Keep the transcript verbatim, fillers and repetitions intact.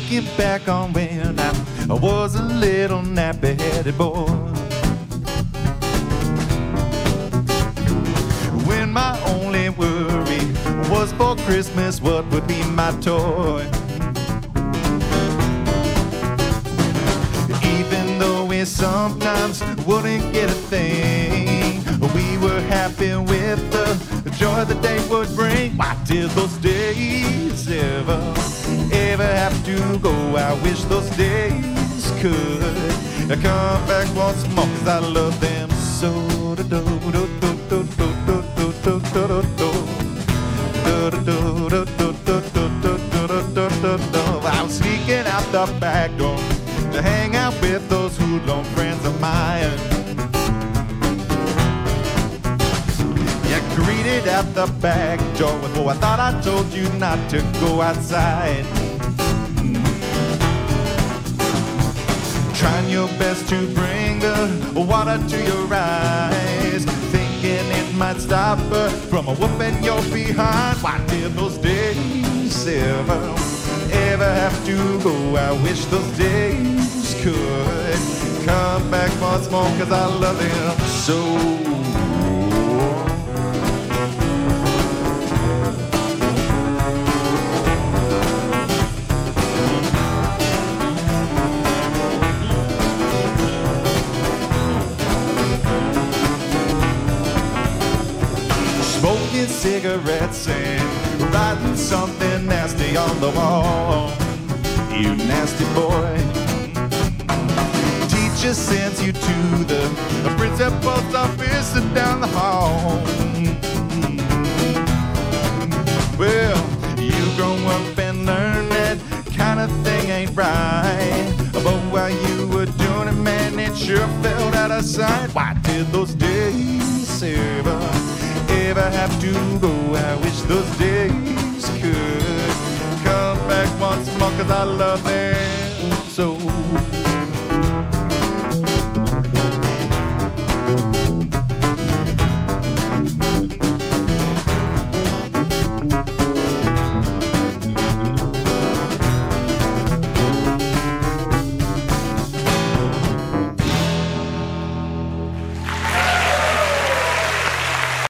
Thinking back on when I, I was a little nappy-headed boy, when my only worry was for Christmas what would be my toy. Even though we sometimes wouldn't get a thing, we were happy with the joy the day would bring. Why did those days ever, ever have to go? I wish those days could come back once more, 'cause I love them so. Do, do, do, do, do, do, do, do, do, do, do. I was sneaking out the back door to hang out with those hoodlum friends of mine. Yeah, greeted at the back door with, oh, I thought I told you not to go outside. Trying your best to bring the water to your eyes, thinking it might stop her from whooping your behind. Why did those days ever, ever have to go? I wish those days could come back once more, 'cause I love them so. Smoking cigarettes and writing something nasty on the wall. You nasty boy. Teacher sends you to the principal's office and down the hall. Well, you grow up and learn that kind of thing ain't right, but while you were doing it, man, it sure felt out of sight. Why did those days ever, ever have to go? I wish those days could come back once more, 'cause I love them so.